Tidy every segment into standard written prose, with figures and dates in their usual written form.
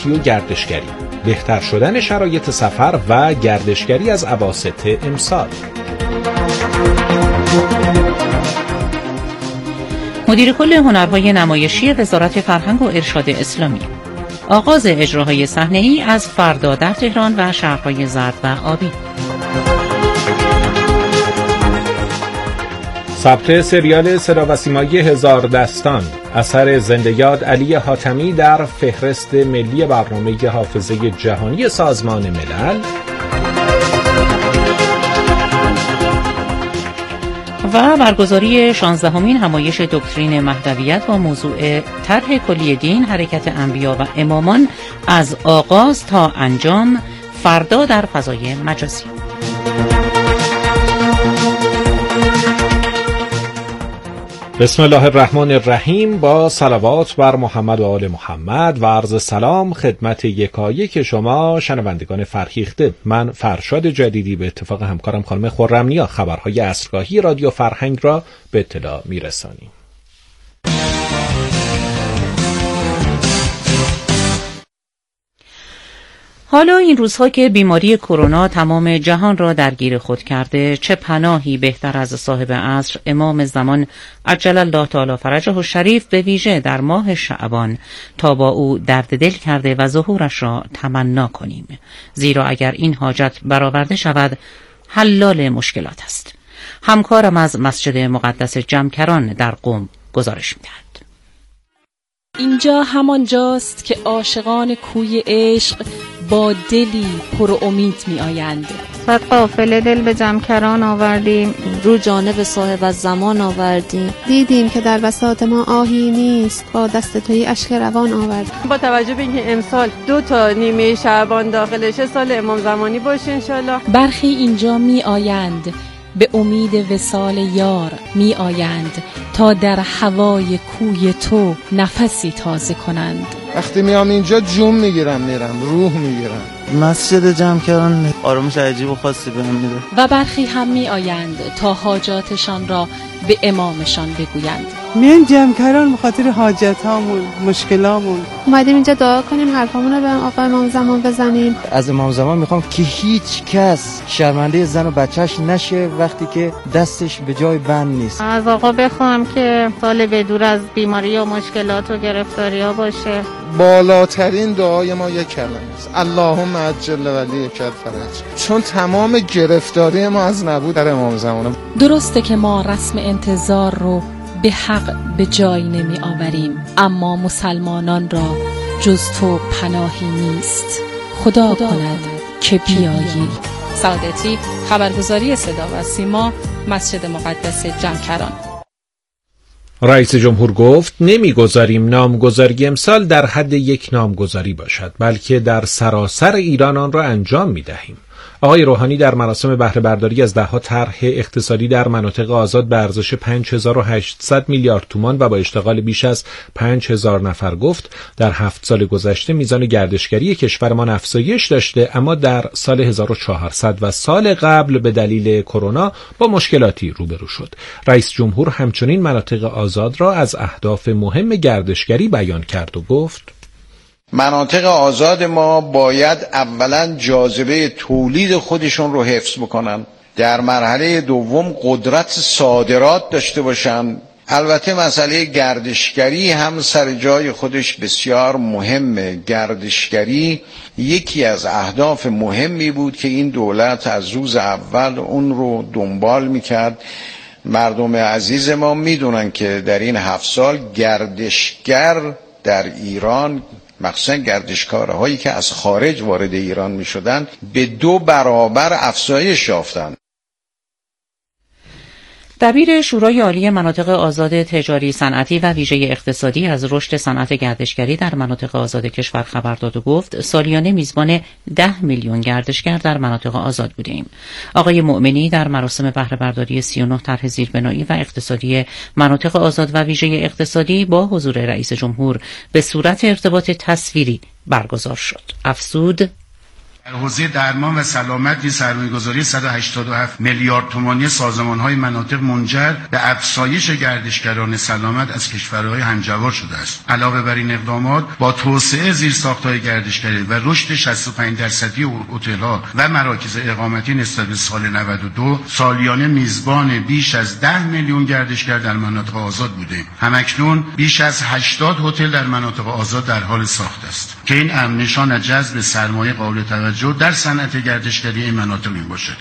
سیاحتی و گردشگری، بهتر شدن شرایط سفر و گردشگری از اواسط امسال. مدیر کل هنرهای نمایشی وزارت فرهنگ و ارشاد اسلامی: آغاز اجراهای صحنه‌ای از فردا در تهران و شهرهای زرد و آبی. ثبت سریال صدا و سیمایی هزار دستان، اثر زنده یاد علی حاتمی در فهرست ملی برنامه حافظه جهانی سازمان ملل. و برگزاری 16مین همایش دکترین مهدویت با موضوع طرح کلی دین، حرکت انبیا و امامان از آغاز تا انجام، فردا در فضای مجازی. بسم الله الرحمن الرحیم. با صلوات بر محمد و آل محمد و عرض سلام خدمت یکایک شما شنوندگان فرهیخته. من فرشاد جدیدی به اتفاق همکارم خانم خرمنیا خبرهای عصرگاهی رادیو فرهنگ را به اطلاع میرسانیم. حالا این روزها که بیماری کرونا تمام جهان را درگیر خود کرده، چه پناهی بهتر از صاحب عصر امام زمان عجل الله تعالی فرجه الشریف به ویژه در ماه شعبان تا با او درد دل کرده و ظهورش را تمنا کنیم، زیرا اگر این حاجت برآورده شود حلال مشکلات است. همکارم از مسجد مقدس جمکران در قم گزارش می‌دهد. اینجا همان جاست که عاشقان کوی عشق با دلی پر امید می آیند. صد قافله دل به جمکران آوردیم، رو جانب صاحب الزمان آوردیم. دیدیم که در بساط ما آهی نیست، با دست تویی اشک روان آوردیم. با توجه به اینکه امسال 2 نیمه شعبان داخلش، سال امام زمانی باشه انشالله. برخی اینجا می آیند به امید وصال یار، می آیند تا در هوای کوی تو نفسی تازه کنند. وقتی میام اینجا جون میگیرم، میرم روح میگیرم. مسجد جمکران آرامش عجیب و خاصی بهم میده. و برخی هم می آیند تا حاجاتشان را به امامشان بگویند. میان جمکران بخاطر حاجتامون، مشکلامون. اومدیم اینجا دعا کنیم، حرفامون رو به آقا امام زمان بزنیم. از امام زمان میخوام که هیچ کس شرمنده زن و بچهش نشه وقتی که دستش به جای بند نیست. از آقا بخوام که سال بدور از بیماری و مشکلات و گرفتاری ها باشه. بالاترین دعای ما یک کلمه است: اللهم عجل ولیک الفرج. چون تمام گرفتاری ما از نبود در امام زمان. درسته که ما رسم انتظار رو به حق به جای نمی آوریم، اما مسلمانان را جز تو پناهی نیست. خدا کند که بیایی. سعادتی، خبرگزاری صدا و سیما، مسجد مقدس جمکران. رئیس جمهور گفت نمیگذاریم نامگذاری امسال در حد یک نامگذاری باشد، بلکه در سراسر ایران آن را انجام می‌دهیم. آقای روحانی در مراسم بهره برداری از ده‌ها طرح اقتصادی در مناطق آزاد به ارزش 5800 میلیارد تومان و با اشتغال بیش از 5000 نفر گفت در 7 سال گذشته میزان گردشگری کشورمان افزایش داشته، اما در سال 1400 و سال قبل به دلیل کرونا با مشکلاتی روبرو شد. رئیس جمهور همچنین مناطق آزاد را از اهداف مهم گردشگری بیان کرد و گفت مناطق آزاد ما باید اولا جاذبه تولید خودشون رو حفظ بکنن، در مرحله دوم قدرت صادرات داشته باشن. البته مسئله گردشگری هم سر جای خودش بسیار مهمه. گردشگری یکی از اهداف مهمی بود که این دولت از روز اول اون رو دنبال میکرد. مردم عزیز ما میدونن که در این 7 سال گردشگر در ایران، مخصوصا گردشکارهایی که از خارج وارد ایران می شدن، به 2 برابر افزایش یافتند. دبیر شورای عالی مناطق آزاد تجاری صنعتی و ویژه اقتصادی از رشد صنعت گردشگری در مناطق آزاد کشور خبر داد و گفت سالیانه میزبان 10 میلیون گردشگر در مناطق آزاد بودیم. آقای مؤمنی در مراسم بهره برداری 39 طرح زیربنایی و اقتصادی مناطق آزاد و ویژه اقتصادی با حضور رئیس جمهور به صورت ارتباط تصویری برگزار شد. افزود در حوزه درمان و سلامت سرمایه‌گذاری 187 میلیارد تومانی سازمان‌های مناطق منجر به افزایش گردشگران سلامت از کشورهای همجوار شده است. علاوه بر این اقدامات با توسعه زیرساخت‌های گردشگری و رشد 65% هتل‌ها و مراکز اقامتی نسبت به سال 92 سالیانه میزبان بیش از 10 میلیون گردشگر در مناطق آزاد بودیم. همکنون بیش از 80 هتل در مناطق آزاد در حال ساخت است که این امر نشان از جذب سرمایه قابل توجه در صنعت گردشگری این مناطق میباشد.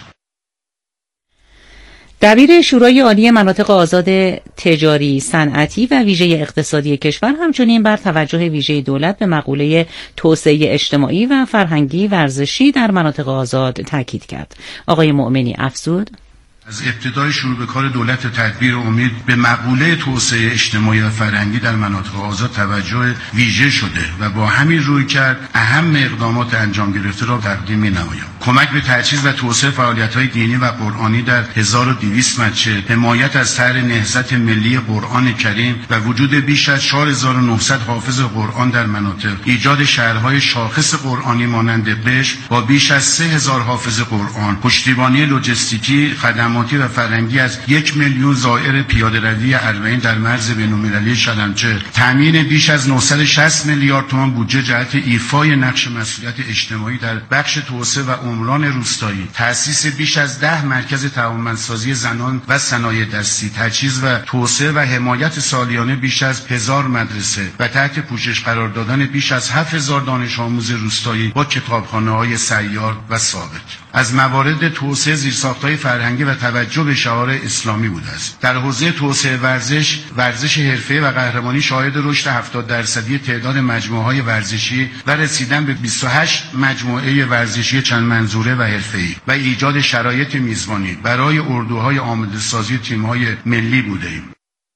دبیر شورای عالی مناطق آزاد تجاری، صنعتی و ویژه اقتصادی کشور همچنین بر توجه ویژه دولت به مقوله توسعه اجتماعی و فرهنگی ورزشی در مناطق آزاد تاکید کرد. آقای مؤمنی افزود: از ابتدای شروع به کار دولت تدبیر امید به مقوله توسعه اجتماعی و فرهنگی در مناطق آزاد توجه ویژه شده و با همین رویکرد اهم اقدامات انجام گرفته را تقدیم می‌نمایم. کمک به تجهیز و توسعه فعالیت‌های دینی و قرآنی در 1200 مسجد، حمایت از طرح نهضت ملی قرآن کریم و وجود بیش از 4900 حافظ قرآن در مناطق، ایجاد شهرهای شاخص قرآنی مانند قشم با بیش از 3000 حافظ قرآن، پشتیبانی لوجستیکی، خدماتی و فرهنگی از 1 میلیون زائر پیاده‌روی اربعین در مرز بین‌المللی شلمچه، تامین بیش از 960 میلیارد تومان بودجه جهت ایفای نقش مسئولیت اجتماعی در بخش توسعه و عمران روستایی، تأسیس بیش از 10 مرکز توانمندسازی زنان و صنایع دستی، تجهیز و توسعه و حمایت سالیانه بیش از 1000 مدرسه و تحت پوشش قرار دادن بیش از 7000 دانش آموز روستایی با کتابخانه‌های سیار و ثابت. از موارد توسعه زیرساخت‌های فرهنگی و توجه به شعائر اسلامی بوده است. در حوزه توسعه ورزش حرفه‌ای و قهرمانی شاهد رشد 70% تعداد مجموعه‌های ورزشی و رسیدن به 28 مجموعه ورزشی چند منظوره و حرفه‌ای و ایجاد شرایط میزبانی برای اردوهای آماده‌سازی تیم‌های ملی بوده‌ایم.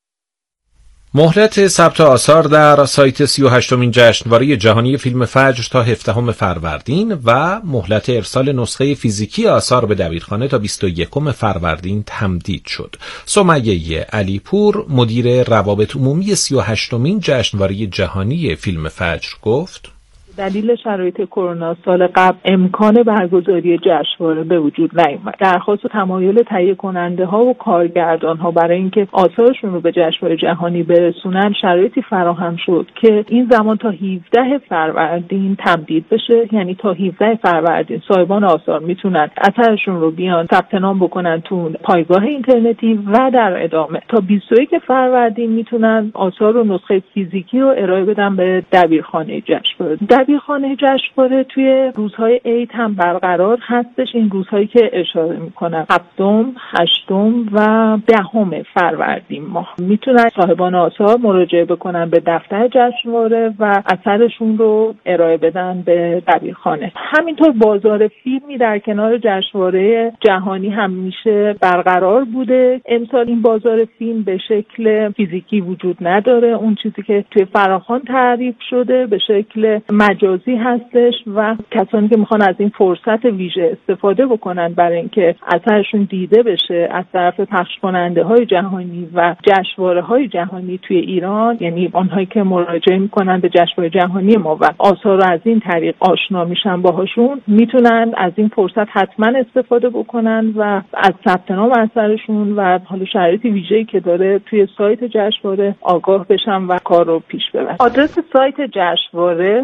مهلت ثبت آثار در سایت 38مین جشنواره جهانی فیلم فجر تا 17 فروردین و مهلت ارسال نسخه فیزیکی آثار به دبیرخانه تا 21 فروردین تمدید شد. سمیه علیپور مدیر روابط عمومی 38مین جشنواره جهانی فیلم فجر گفت: دلیل شرایط کرونا سال قبل امکان برگزاری جشنواره به وجود نیامد. درخواست و تمایل تهیه کننده ها و کارگردان ها برای اینکه آثارشون رو به جشنواره جهانی برسونن شرایطی فراهم شد که این زمان تا 17 فروردین تمدید بشه. یعنی تا 17 فروردین صاحبان آثار میتونن اثرشون رو بیان ثبت نام بکنن تو پایگاه اینترنتی و در ادامه تا 21 فروردین میتونن آثار رو نسخه فیزیکی رو ارائه بدن به دبیرخانه جشنواره. دبیرخانه جشنواره توی روزهای عید هم برقرار هستش. این روزهایی که اشاره میکنم 7م، 8م و 10 فروردین ماه میتونن صاحبان آثار مراجعه بکنن به دفتر جشنواره و اثرشون رو ارائه بدن به دبیرخانه. همینطور بازار فیلمی در کنار جشنواره جهانی همیشه برقرار بوده. امسال این بازار فیلم به شکل فیزیکی وجود نداره. اون چیزی که توی فراخوان تعریف شده به شکل مجازی هستش و کسانی که میخوان از این فرصت ویژه استفاده بکنن برای اینکه اثرشون دیده بشه از طرف پخش کننده های جهانی و جشنواره های جهانی توی ایران، یعنی آنهایی که مراجعه میکنن به جشنواره جهانی ما و آثار رو از این طریق آشنا میشن باهاشون، میتونن از این فرصت حتما استفاده بکنن و از ثبت نام اثرشون و حالا شرایط ویژه‌ای که داره توی سایت جشنواره آگاه بشن و کار رو پیش ببرن. آدرس سایت جشنواره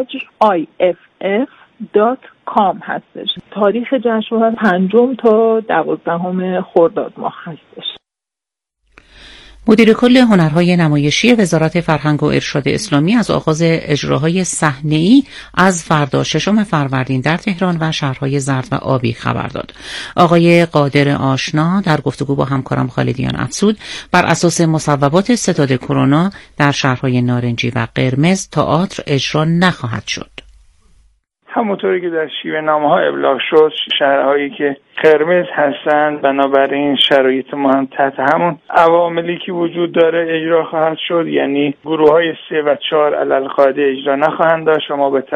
fajr.com هستش. تاریخ جشنواره 5 تا 12 خرداد ماه هستش. مدیر کل هنرهای نمایشی وزارت فرهنگ و ارشاد اسلامی از آغاز اجراهای صحنه‌ای از فردا 6 فروردین در تهران و شهرهای زرد و آبی خبر داد. آقای قادر آشنا در گفتگو با همکارم خالدیان افزود بر اساس مصوبات ستاد کرونا در شهرهای نارنجی و قرمز تئاتر اجرا نخواهد شد. همونطوری که در شیوه نامه‌ها ابلاغ شد، شهرهایی که قرمز هستند بنابراین شرایط ما هم تحت همون عواملی که وجود داره اجرا خواهد شد. یعنی گروه‌های 3 و 4 علل قاعده اجرا نخواهند داشت و ما به طبع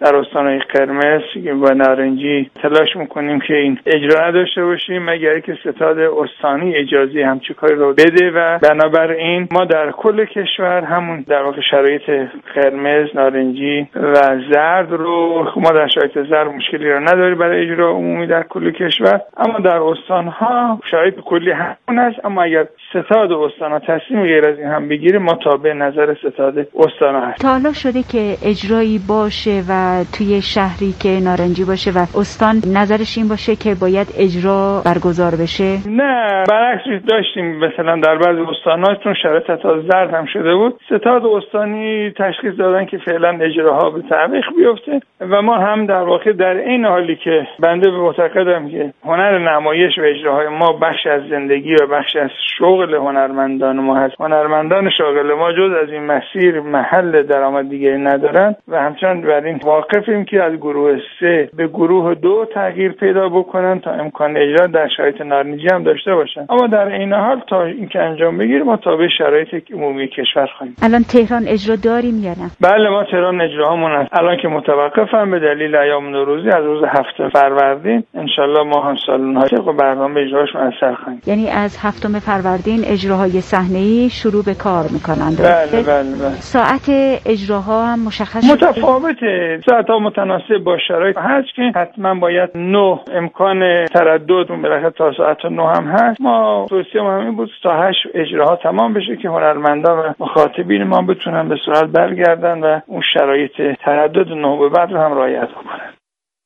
در استانهای قرمز و نارنجی تلاش میکنیم که این اجرا نداشته باشیم مگر که ستاد استانی اجازه همچین کاری رو بده و بنابراین ما در کل کشور همون در واقع شرایط قرمز، نارنجی و زرد رو ما در شرایط زرد مشکلی رو نداریم برای اجرا عمومی در کل کشور، اما در استانها شرایط کلی همون است. اما اگر ستاد استانها تصمیم غیر از این هم بگیره ما تابع نظر ستاد استانها هست. تا حالا شده که اجرایی باشه و توی شهری که نارنجی باشه و استان نظرش این باشه که باید اجرا برگزار بشه؟ نه، برعکس داشتیم مثلا در بعضی استان‌ها چون شرایط تا زرد هم شده بود ستاد استانی تشخیص دادن که فعلا اجراها به تعویق بیفته و ما هم در واقع در این حالی که بنده معتقدم که هنر نمایش و اجراهای ما بخش از زندگی و بخش از شغل هنرمندان ما هست. هنرمندان شاغل ما جز از این مسیر محل درآمد دیگری ندارن و همچنان بر این واقفیم که از گروه 3 به گروه 2 تغییر پیدا بکنن تا امکان اجرا در شرایط نارنجی هم داشته باشن. اما در این حال تا اینکه انجام بگیره ما تابع شرایط عمومی کشور خواهیم. الان تهران اجرا داریم یا نه؟ بله، ما تهران اجراهامون هست. الان که متوقفم به دلیل ایام نوروزی، از روز 7 فروردین ان شاءالله ما هم سالن‌های و برنامه اجراش مؤثر خواهیم. یعنی از 7 فروردین اجراهای صحنه‌ای شروع به کار می‌کنند. بله. ساعت اجراها هم مشخص متفاوته. ساعت‌ها متناسب با شرایط هست که حتما باید 9 امکان تردد بالاخره تا ساعت 9 هم هست. ما توصیه‌مون همین بود تا 8 اجراها تمام بشه که هنرمندان و مخاطبین ما بتونن به سرعت برگردن و اون شرایط تردد 9 به بعد رو هم رعایت کنن.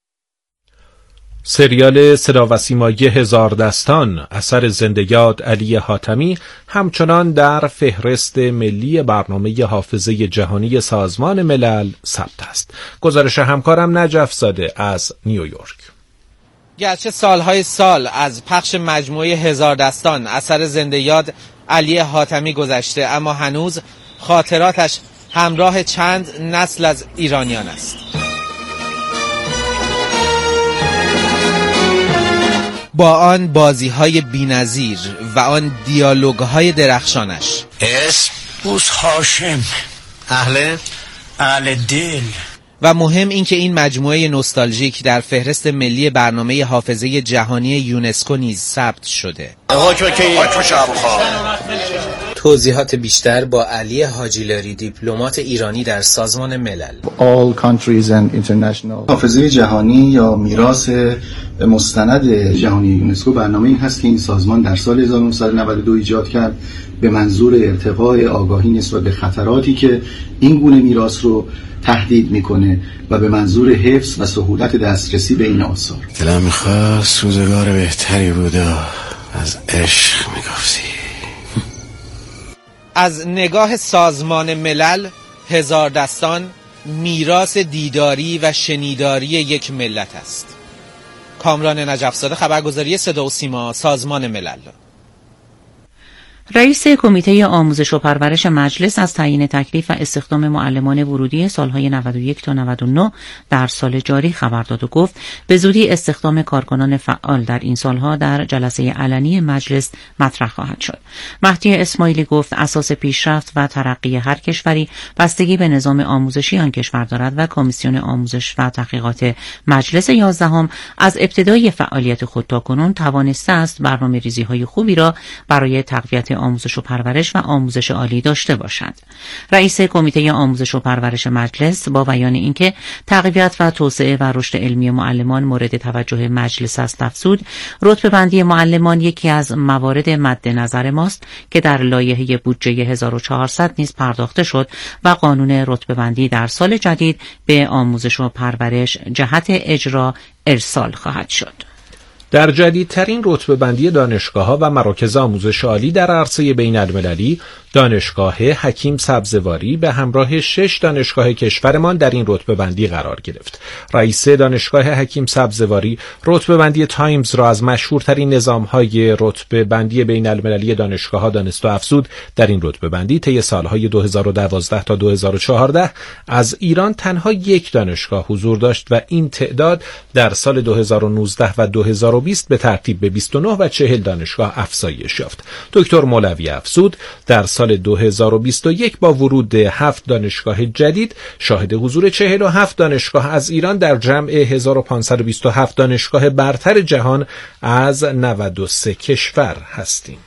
سریال صدا و سیمایی هزار دستان اثر زنده‌یاد علی حاتمی همچنان در فهرست ملی برنامه حافظه جهانی سازمان ملل ثبت است. گزارش همکارم نجف زاده از نیویورک. گرچه سالهای سال از پخش مجموعه هزار دستان اثر زنده‌یاد علی حاتمی گذشته، اما هنوز خاطراتش همراه چند نسل از ایرانیان است. با آن بازی‌های بی‌نظیر و آن دیالوگ‌های درخشانش. اسم بوس هاشم، اهل دل. و مهم این که این مجموعه نوستالژیک در فهرست ملی برنامه حافظه جهانی یونسکو نیز ثبت شده. توضیحات بیشتر با علی حاجیلاری، دیپلمات ایرانی در سازمان ملل. حافظه جهانی یا میراث مستند جهانی یونسکو برنامه این هست که این سازمان در سال 1992 ایجاد کرد به منظور ارتقاء آگاهی نسبت به خطراتی که این گونه میراث رو تهدید میکنه و به منظور حفظ و سهولت دسترسی به این آثار. دلم میخواست روزگار بهتری بوده، از عشق میگفتی. از نگاه سازمان ملل، هزار دستان میراث دیداری و شنیداری یک ملت است. کامران نجف‌زاده، خبرگزاری صدا و سیما، سازمان ملل. رئیس کمیته آموزش و پرورش مجلس از تعیین تکلیف و استخدام معلمان ورودی سالهای 91 تا 99 در سال جاری خبر داد و گفت به زودی استخدام کارکنان فعال در این سالها در جلسه علنی مجلس مطرح خواهد شد. مهدی اسماعیلی گفت اساس پیشرفت و ترقی هر کشوری بستگی به نظام آموزشی آن کشور دارد و کمیسیون آموزش و تحقیقات مجلس 11 از ابتدای فعالیت خود تاکنون توانسته است برنامه‌ریزی‌های خوبی را برای تقویت آموزش و پرورش و آموزش عالی داشته باشد. رئیس کمیته آموزش و پرورش مجلس با بیان اینکه تقویت و توسعه و رشد علمی معلمان مورد توجه مجلس است افزود رتبه بندی معلمان یکی از موارد مد نظر ماست که در لایحه بودجه 1400 نیز پرداخته شد و قانون رتبه بندی در سال جدید به آموزش و پرورش جهت اجرا ارسال خواهد شد. در جدیدترین رتبه بندی دانشگاه‌ها و مراکز آموزش عالی در عرصه بین‌المللی، دانشگاه حکیم سبزواری به همراه 6 دانشگاه کشورمان در این رتبه بندی قرار گرفت. رئیس دانشگاه حکیم سبزواری رتبه بندی تایمز را از مشهورترین نظام‌های رتبه بندی بین‌المللی دانشگاه‌ها دانست و افزود در این رتبه بندی طی سال‌های 2012 تا 2014 از ایران تنها 1 دانشگاه حضور داشت و این تعداد در سال 2019 و 2020 2020 به ترتیب به 29 و 40 دانشگاه افزایش یافت. دکتر مولوی افزود در سال 2021 با ورود 7 دانشگاه جدید شاهد حضور 47 دانشگاه از ایران در جمع 1527 دانشگاه برتر جهان از 93 کشور هستیم.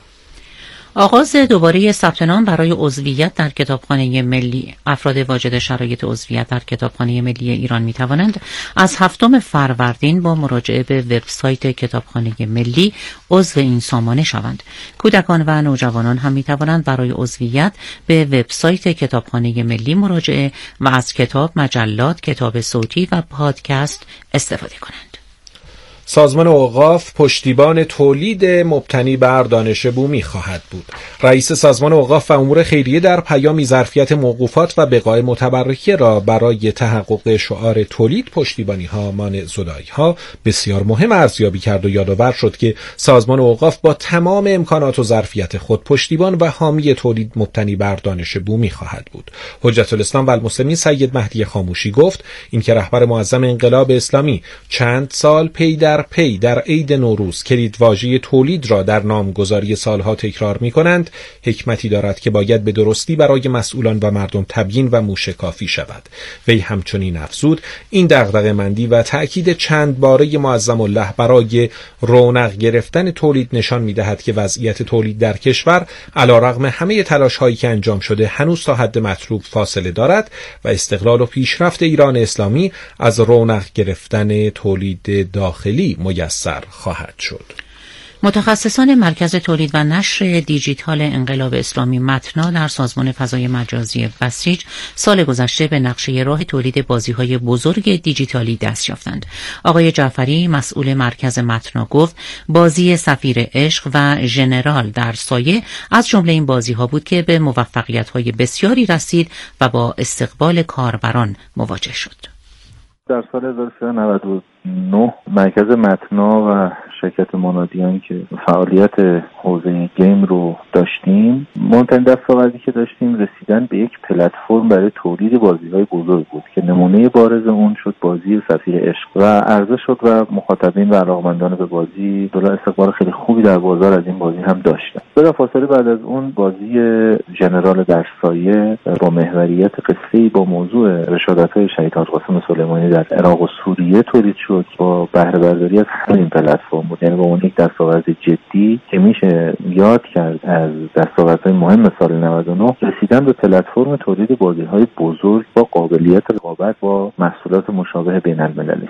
آغاز دوباره ثبت نام برای عضویت در کتابخانه ملی. افراد واجد شرایط عضویت در کتابخانه ملی ایران می توانند از 7 فروردین با مراجعه به وبسایت کتابخانه ملی عضو این سامانه شوند. کودکان و نوجوانان هم می توانند برای عضویت به وبسایت کتابخانه ملی مراجعه و از کتاب، مجلات، کتاب صوتی و پادکست استفاده کنند. سازمان اوقاف پشتیبان تولید مبتنی بر دانش بومی خواهد بود. رئیس سازمان اوقاف و امور خیریه در پیامی ظرفیت موقوفات و بقای متبرکه را برای تحقق شعار تولید پشتیبانی‌ها مانع زدایی‌ها بسیار مهم ارزیابی کرد و یادآور شد که سازمان اوقاف با تمام امکانات و ظرفیت خود پشتیبان و حامی تولید مبتنی بر دانش بومی خواهد بود. حجت الاسلام و المسلمین سید مهدی خاموشی گفت اینکه رهبر معظم انقلاب اسلامی چند سال پی در عید نوروز کلیدواژه تولید را در نامگذاری سالها تکرار می‌کنند، حکمتی دارد که باید به درستی برای مسئولان و مردم تبیین و موشکافی شود. وی همچنین افزود این دغدغه‌مندی و تأکید چند باره معظم الله برای رونق گرفتن تولید نشان می‌دهد که وضعیت تولید در کشور علیرغم همه تلاش‌هایی که انجام شده هنوز تا حد مطلوب فاصله دارد و استقلال و پیشرفت ایران اسلامی از رونق گرفتن تولید داخلی میسر خواهد شد. متخصصان مرکز تولید و نشر دیجیتال انقلاب اسلامی متنا در سازمان فضای مجازی بسیج سال گذشته به نقشه راه تولید بازی‌های بزرگ دیجیتالی دست یافتند. آقای جعفری مسئول مرکز متنا گفت بازی سفیر عشق و ژنرال در سایه از جمله این بازی‌ها بود که به موفقیت‌های بسیاری رسید و با استقبال کاربران مواجه شد. در سال 1399 مرکز متنا و شرکت منادیان که فعالیت حوزه گیم رو داشتیم، مهمترین دستاوردی که داشتیم رسیدن به یک پلتفرم برای تولید بازی‌های بزرگ بود که نمونه بارز اون شد بازی سفیر عشق و عرضه شد و مخاطبین و علاقمندان به بازی دولا استقبال خیلی خوبی در بازار از این بازی هم داشتن. بلافاصله بعد از اون بازی ژنرال در سایه با محوریت قصه‌ای با موضوع رشادت‌های شهید حاج قاسم سلیمانی در عراق و سوریه تولید شد با بهره برداری از همین پلتفرم بود. یعنی با اون یک دستاورد جدی که میشه یاد کرد از دستاوردهای مهم سال 99 رسیدن به پلتفرم تولید بازی‌های بزرگ با قابلیت رقابت با محصولات مشابه بین‌المللی.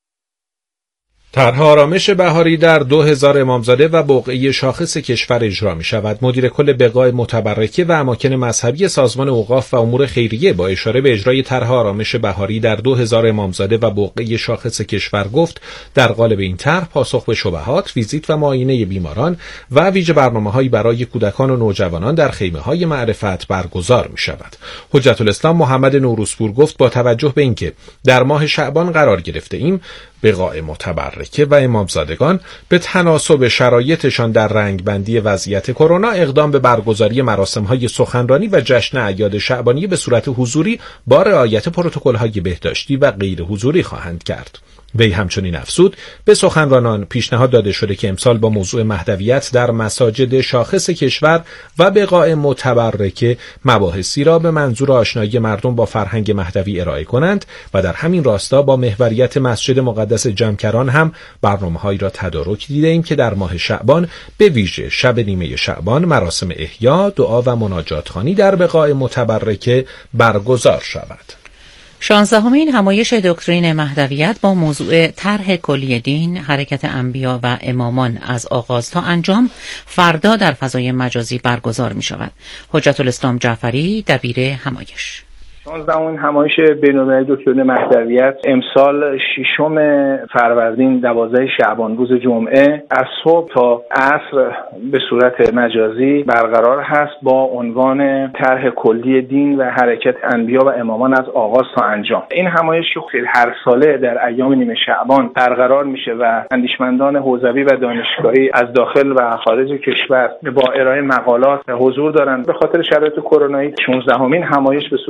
طرح آرامش بهاری در 2000 امامزاده و بقعه شاخص کشور اجرا می شود. مدیر کل بقای متبرکه و اماکن مذهبی سازمان اوقاف و امور خیریه با اشاره به اجرای طرح آرامش بهاری در 2000 امامزاده و بقعه شاخص کشور گفت در قالب این طرح پاسخ به شبهات، ویزیت و معاینه بیماران و ویژه برنامه‌هایی برای کودکان و نوجوانان در خیمه‌های معرفت برگزار می شود. حجت الاسلام محمد نوروزپور گفت با توجه به اینکه در ماه شعبان قرار گرفته ایم، بقاع متبرکه و امامزادگان به تناسب شرایطشان در رنگبندی وضعیت کرونا اقدام به برگزاری مراسم‌های سخنرانی و جشن اعیاد شعبانی به صورت حضوری با رعایت پروتکل‌های بهداشتی و غیر حضوری خواهند کرد. وی همچنین افزود به سخنرانان پیشنهاد داده شده که امسال با موضوع مهدویت در مساجد شاخص کشور و بقاع متبرکه مباحثی را به منظور آشنایی مردم با فرهنگ مهدوی ارائه کنند و در همین راستا با محوریت مسجد مقدس جمکران هم برنامه‌هایی را تدارک دیده‌ایم که در ماه شعبان به ویژه شب نیمه شعبان مراسم احیا، دعا و مناجات خوانی در بقاع متبرکه برگزار شود. 16مین همایش دکترین مهدویت با موضوع طرح کلی دین، حرکت انبیا و امامان از آغاز تا انجام فردا در فضای مجازی برگزار می شود. حجت الاسلام جعفری دبیر همایش 16مین همایش بین‌المللی دکترین مهدویت امسال 6 فروردین 12 شعبان روز جمعه از صبح تا عصر به صورت مجازی برقرار هست با عنوان طرح کلی دین و حرکت انبیا و امامان از آغاز تا انجام. این همایش که هر ساله در ایام نیمه شعبان برقرار میشه و اندیشمندان حوزوی و دانشگاهی از داخل و خارج کشور با ارائه مقالات حضور دارند. به خاطر شرایط کرونایی 16مین همایش به صورت مجازی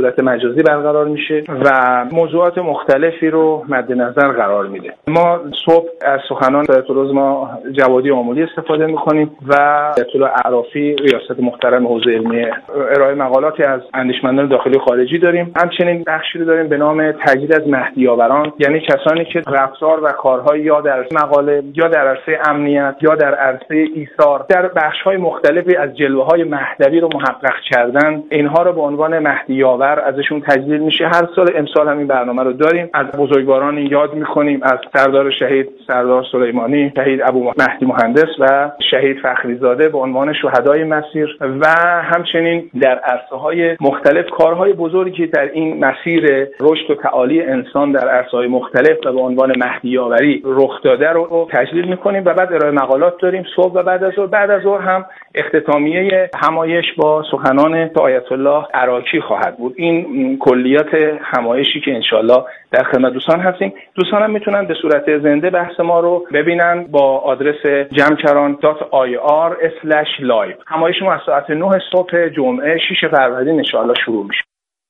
مجازی برقرار میشه و موضوعات مختلفی رو مد نظر قرار میده. ما صبح از سخنان آیت العظما جوادی آملی استفاده میکنیم و آیت الله اعرافی ریاست محترم حوزه علمی ارائه مقالاتی از اندیشمندان داخلی و خارجی داریم. همچنین بخشی رو داریم به نام تجدید از مهدی‌آوران، یعنی کسانی که رفتار و کارهای یا در مقاله یا در عرصه امنیت یا در عرصه ایثار در بخش‌های مختلفی از جلوه‌های مهدوی رو محقق کردن، اینها رو به عنوان مهدی‌آور ازشون تجلیل میشه. هر سال امسال هم این برنامه رو داریم. از بزرگواران یاد می‌کنیم، از سردار شهید سردار سلیمانی، شهید ابو مهدی مهندس و شهید فخریزاده به عنوان شهدای مسیر و همچنین در عرصه‌های مختلف کارهای بزرگی که در این مسیر رشد و تعالی انسان در عرصه‌های مختلف و به عنوان مهدی‌آوری رخ داده رو تجلیل می‌کنیم و بعد ارائه مقالات داریم صبح و بعد از ظهر هم اختتامیه همایش با سخنان آیت الله عراقی خواهد بود. این کلیات همایشی که انشالله در خدمت دوستان هستیم. دوستان هم میتونن به صورت زنده بحث ما رو ببینن با آدرس jamkaran.ir/live. همایش ما از ساعت 9 صبح جمعه 6 فروردین انشالله شروع میشه.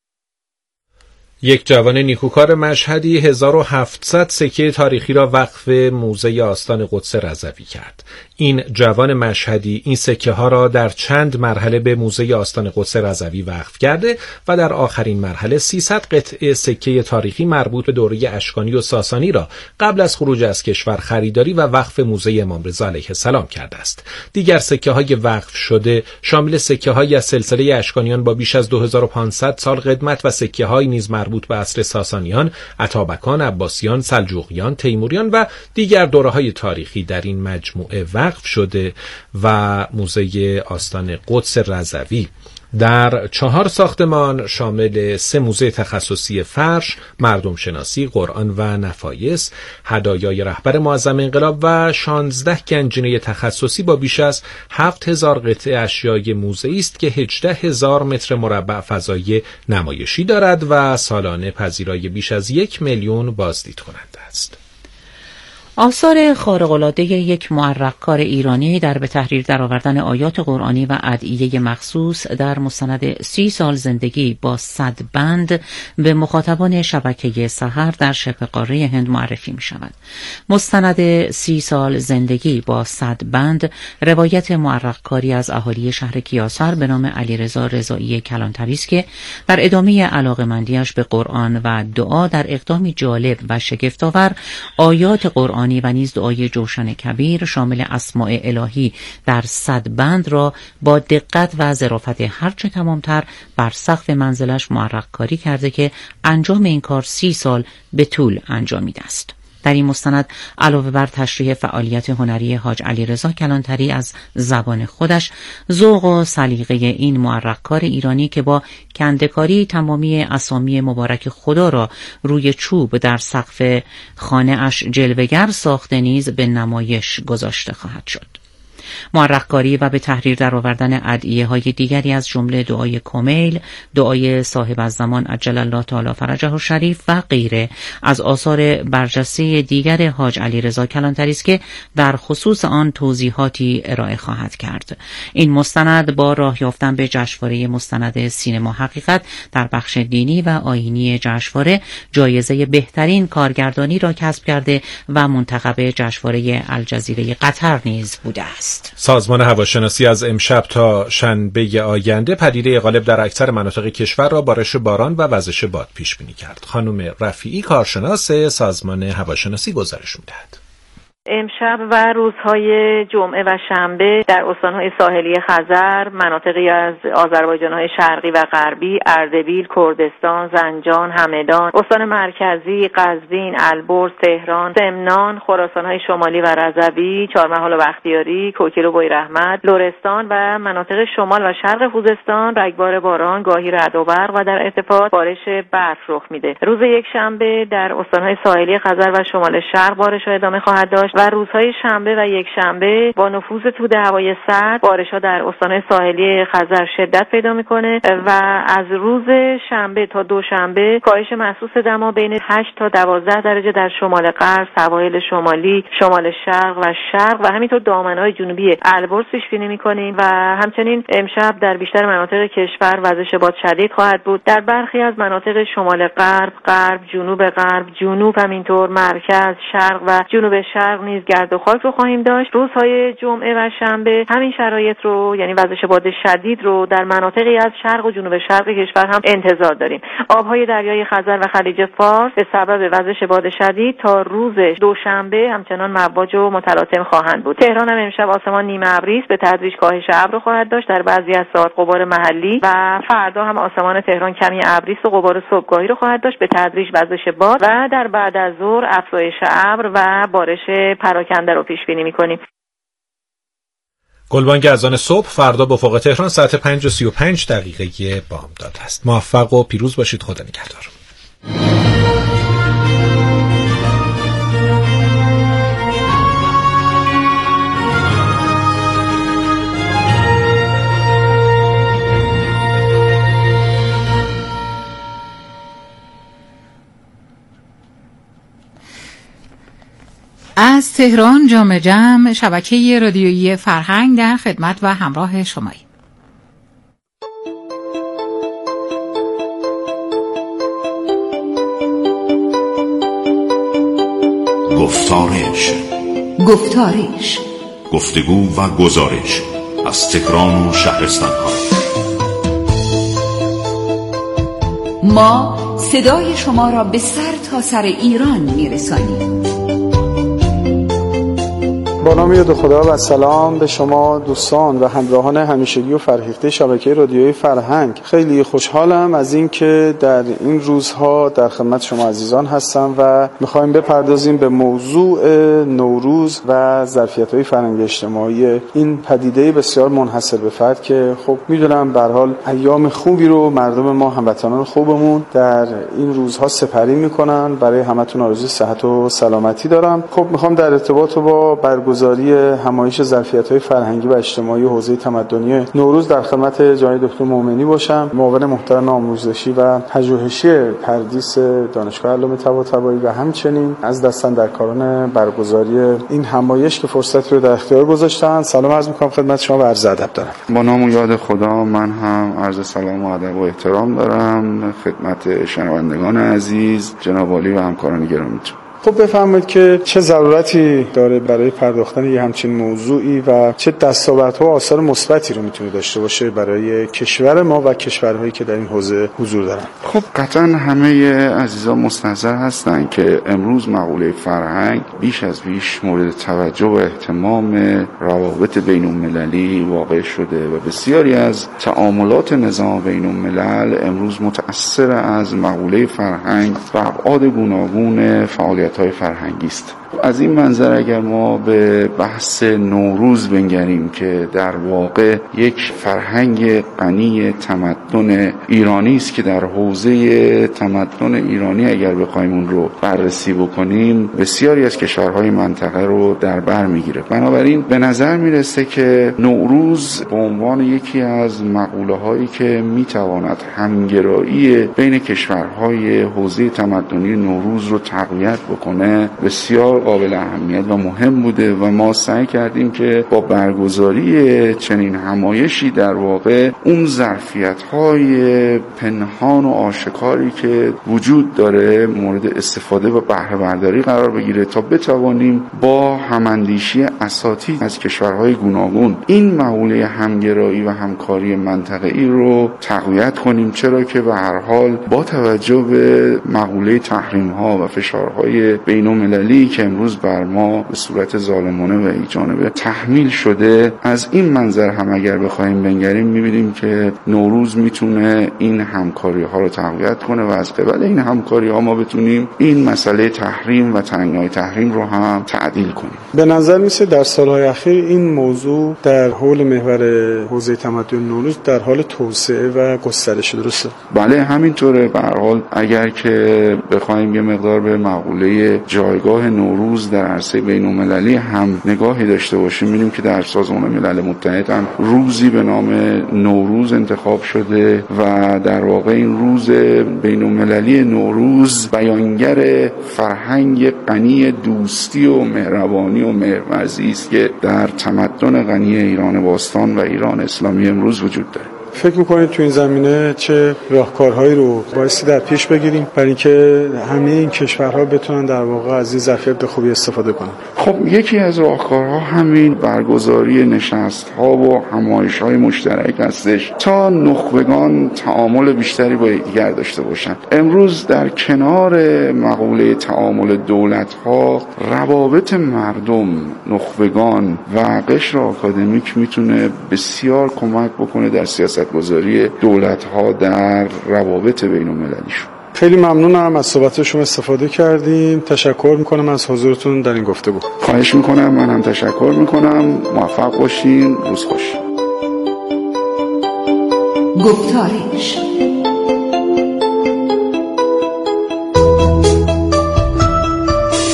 یک جوان نیکوکار مشهدی 1700 سکه تاریخی را وقف موزه آستان قدس رضوی کرد. این جوان مشهدی این سکه ها را در چند مرحله به موزه آستان قدس رضوی وقف کرده و در آخرین مرحله 300 قطعه سکه تاریخی مربوط به دوره اشکانی و ساسانی را قبل از خروج از کشور خریداری و وقف موزه امام رضا علیه السلام کرده است. دیگر سکه های وقف شده شامل سکه های از سلسله اشکانیان با بیش از 2500 سال قدمت و سکه های نیز مربوط به عصر ساسانیان، اتابکان، عباسیان، سلجوقیان، تیموریان و دیگر دوره‌های تاریخی در این مجموعه وقف شده و موزه آستان قدس رضوی در 4 ساختمان شامل 3 موزه تخصصی فرش، مردم شناسی، قرآن و نفایس، هدایای رهبر معظم انقلاب و 16 گنجینه تخصصی با بیش از 7000 قطعه اشیای موزه‌ای است که 18000 متر مربع فضای نمایشی دارد و سالانه پذیرای بیش از 1 میلیون بازدید کننده است. آثار خارق‌العاده یک معرق‌کار ایرانی در به تحریر درآوردن آیات قرآنی و ادعیه مخصوص در مستند 30 سال زندگی با 100 بند به مخاطبان شبکه سحر در شبه قاره هند معرفی می شود. مستند 30 سال زندگی با 100 بند روایت معرق‌کاری از اهالی شهر کیاسر به نام علیرضا رضایی کلانتری است که در ادامه علاقه‌مندی‌اش به قرآن و دعا در اقدامی جالب و شگفت‌آور آیات قرآنی و نیز دعای جوشن کبیر شامل اسماء الهی در 100 بند را با دقت و ظرافت هرچه تمامتر بر سقف منزلش معرق کاری کرده که انجام این کار 30 سال به طول انجامیده است. در این مستند علاوه بر تشریح فعالیت هنری حاج علیرضا کلانتری از زبان خودش، ذوق و سلیقه این معرق‌کار ایرانی که با کنده‌کاری تمامی اسامی مبارک خدا را روی چوب در سقف خانه اش جلوه‌گر ساخته نیز به نمایش گذاشته خواهد شد. معرق‌کاری و به تحریر درآوردن ادعیه‌های دیگری از جمله دعای کمیل، دعای صاحب الزمان عجل الله تعالی فرجه الشریف و غیره از آثار برجسته دیگر حاج علیرضا کلانتری است که در خصوص آن توضیحاتی ارائه خواهد کرد. این مستند با راه یافتن به جشنواره مستند سینما حقیقت در بخش دینی و آیینی جشنواره جایزه بهترین کارگردانی را کسب کرده و منتخب جشنواره الجزیره قطر نیز بوده است. سازمان هواشناسی از امشب تا شنبه آینده پدیده غالب در اکثر مناطق کشور را بارش باران و وزش باد پیش بینی کرد. خانم رفیعی کارشناس سازمان هواشناسی گزارش می‌دهد. امشب و روزهای جمعه و شنبه در استانهای ساحلی خزر، مناطقی از آذربایجان‌های شرقی و غربی، اردبیل، کردستان، زنجان، همدان، استان مرکزی، قزوین، البرز، تهران، سمنان، خراسان‌های شمالی و رضوی، چهارمحال و بختیاری، کوکیل و بویراحمد، لرستان و مناطق شمال و شرق خوزستان رگبار باران، گاهی رعد و برق و در ارتفاع بارش برف رخ میده. روز یک شنبه در استانهای ساحلی خزر و شمال شرق بارش ادامه خواهد داشت و روزهای شنبه و یک شنبه با نفوذ توده هوای سرد بارش‌ها در استان‌های ساحلی خزر شدت پیدا می‌کنه و از روز شنبه تا دوشنبه کاهش محسوس دما بین 8 تا 12 درجه در شمال غرب، سواحل شمالی، شمال شرق و شرق و همینطور دامنه‌های جنوبی البرز پیش بینی می‌کنیم و همچنین امشب در بیشتر مناطق کشور وزش باد شدید خواهد بود. در برخی از مناطق شمال غرب، جنوب همینطور مرکز، شرق و جنوب شرق نیز گرد و خاک رو خواهیم داشت. روزهای جمعه و شنبه همین شرایط رو یعنی وزش باد شدید رو در مناطقی از شرق و جنوب شرق کشور هم انتظار داریم. آبهای دریای خزر و خلیج فارس به سبب وزش باد شدید تا روز دوشنبه همچنان مواج و متلاطم خواهند بود. تهران هم امشب آسمان نیمه ابری است، به تدریج کاهش ابر خواهد داشت، در بعضی از ساعات غبار محلی و فردا هم آسمان تهران کمی ابری است و غبار صبحگاهی رو خواهد داشت، به تدریج وزش باد و در بعد از ظهر افزایش ابر و بارش پراکنده رو پیش بینی می‌کنیم. گلبانگ اذان صبح فردا به افق تهران ساعت 5:35 بامداد است. موفق و پیروز باشید. خدا نگهدار. از تهران جام جم شبکه رادیویی فرهنگ در خدمت و همراه شمایی. گفتارش گفتگو و گزارش از تهران و شهرستان‌ها. ما صدای شما را به سر تا سر ایران میرسانیم. با نام یاد خدا و سلام به شما دوستان و همراهان همیشگی و فرهیخته شبکه رادیویی فرهنگ. خیلی خوشحالم از این که در این روزها در خدمت شما عزیزان هستم و میخوایم بپردازیم به موضوع نوروز و ظرفیت‌های فرهنگی اجتماعی این پدیده بسیار منحصر به فرد که خب میدونم به هر حال ایام خوبی رو مردم ما هموطنان خوبمون در این روزها سپری میکنن. برای همتون آرزوی صحت و سلامتی دارم. خب میخوام در ارتباط با برگزاری همایش ظرفیت‌های فرهنگی و اجتماعی حوزه تمدنی نوروز در خدمت جناب دکتر مومنی باشم، معاون محترم آموزشی و پژوهشی پردیس دانشگاه علامه طباطبایی و همچنین از دستاندرکاران برگزاری این همایش که فرصت رو در اختیار گذاشتن. سلام عرض می‌کنم خدمت شما و عرض ادب دارم. با نام یاد خدا من هم عرض سلام و ادب و احترام دارم خدمت شنوندگان عزیز، جناب عالی و همکاران گرامیتون. خب بفرمایید که چه ضرورتی داره برای پرداختن یه همچین موضوعی و چه دستاوردها و آثار مثبتی رو میتونه داشته باشه برای کشور ما و کشورهایی که در این حوزه حضور دارن؟ خب قطعا همه عزیزان مستحضر هستن که امروز مقوله فرهنگ بیش از بیش مورد توجه و اهتمام روابط بین المللی واقع شده و بسیاری از تعاملات نظام بین الملل امروز متأثر از مقوله فرهنگ و ابعاد گوناگون فعالیت‌های فرهنگی است. از این منظر اگر ما به بحث نوروز بنگریم که در واقع یک فرهنگ غنی تمدن ایرانی است که در حوزه تمدن ایرانی اگر بخوایم اون رو بررسی بکنیم بسیاری از کشورهای منطقه رو در بر میگیره. بنابراین به نظر میرسه که نوروز به عنوان یکی از مقوله هایی که میتواند همگرایی بین کشورهای حوزه تمدنی نوروز رو تقویت بکنه بسیار قابل اهمیت و مهم بوده و ما سعی کردیم که با برگزاری چنین همایشی در واقع اون ظرفیت‌های پنهان و آشکاری که وجود داره مورد استفاده و بهره برداری قرار بگیره تا بتوانیم با هماندیشی اساتید از کشورهای گوناگون این مقوله همگرایی و همکاری منطقه‌ای رو تقویت کنیم، چرا که به هر حال با توجه به مقوله تحریم‌ها و فشارهای بین‌المللی که امروز بر ما به صورت ظالمانه و بی‌جانبه تحمیل شده، از این منظر هم اگر بخوایم بنگریم می‌بینیم که نوروز میتونه این همکاری‌ها رو تقویت کنه و از قبل این همکاری‌ها ما بتونیم این مسئله تحریم و تنگنای تحریم رو هم تعدیل کنیم. به نظر میسه در سالهای اخیر این موضوع در حول محور حوزه تمدن نوروز در حال توسعه و گسترش، درسته؟ بله همینطوره. به هر حال اگر که بخوایم یه مقدار به مقوله درباره جایگاه نوروز در عرصه بین‌المللی هم نگاهی داشته باشیم، می‌بینیم که در سازمان ملل متحد هم روزی به نام نوروز انتخاب شده و در واقع این روز بین‌المللی نوروز بیانگر فرهنگ غنی دوستی و مهربانی و مهرورزی است که در تمدن غنی ایران باستان و ایران اسلامی امروز وجود داره. فکر میکنید تو این زمینه چه راهکارهایی رو بایستی در پیش بگیریم برای اینکه همه این کشورها بتونن در واقع از این ظرفیت به خوبی استفاده کنن؟ خب یکی از راهکارها همین برگزاری نشست‌ها و همایش‌های مشترک هستش تا نخبگان تعامل بیشتری با یکدیگر داشته باشن. امروز در کنار مقوله تعامل دولت‌ها، روابط مردم، نخبگان و قشر آکادمیک میتونه بسیار کمک بکنه در سیاستگذاری دولت‌ها در روابط بین‌المللیشون. خیلی ممنونم، از صحبت شما استفاده کردیم. تشکر میکنم از حضورتون در این گفتگو. خواهش میکنم، من هم تشکر میکنم. موفق باشین، روز خوش. گفتارش